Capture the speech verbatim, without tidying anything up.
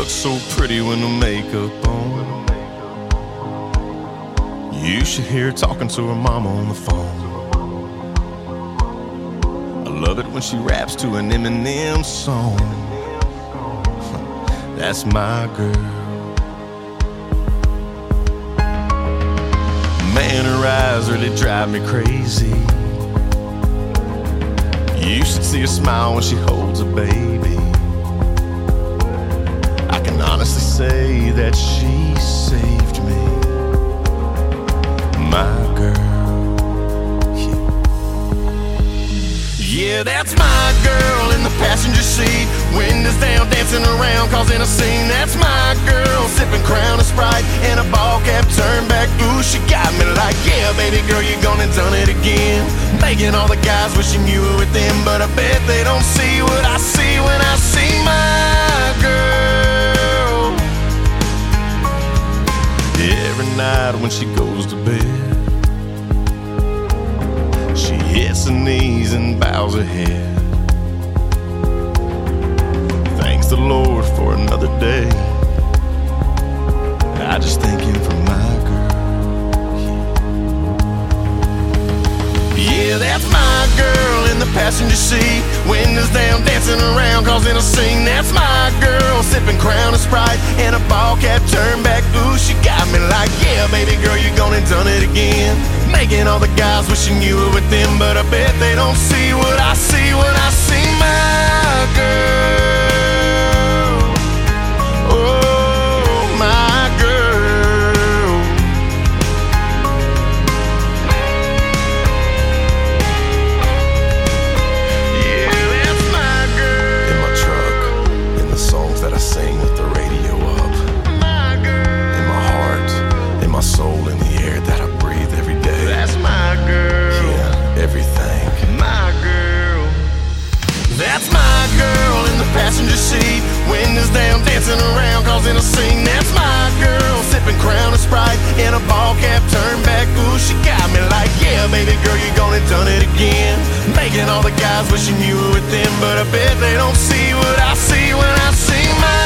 looks so pretty with no makeup on. You should hear her talking to her mama on the phone. I love it when she raps to an Eminem song. That's my girl. Man, her eyes really drive me crazy. You should see her smile when she holds a baby. I can honestly say that she saved me. My girl, yeah. Yeah, that's my girl in the passenger seat. Windows down, dancing around, causing a scene. That's my girl, sipping Crown and Sprite and a ball cap turned back. Ooh, she got me like, yeah, baby girl, you gone and done it again. Making all the guys wishing you were with them, but I bet they don't see what I see when I see my girl. Every night when she goes to bed, she hits her knees and bows her head. Thanks the Lord for another day. I just thank him for my girl. Yeah, that's my girl in the passenger seat. Windows down, dancing around, causing a scene. That's my girl, sipping Crown and Sprite and a ball cap turned back. Ooh, she got me like, yeah, baby girl, you gone and done it again. Making all the guys wishing you were with them, but I bet they don't see what I see when I see my girl. Oh, my girl. Yeah, that's my girl. In my truck, in the songs that I sing with the radio up. My girl. In my heart, in my soul, in the air that I breathe every day. That's my girl. Yeah, everything. My girl. That's my girl in the passenger seat. Windows down, dancing around, causing a scene. That's my girl, sipping Crown and Sprite and a ball cap turned back. Ooh, she got me like, yeah, baby girl, you gone and done it again. Making all the guys wishing you were with them, but I bet they don't see what I see when I see my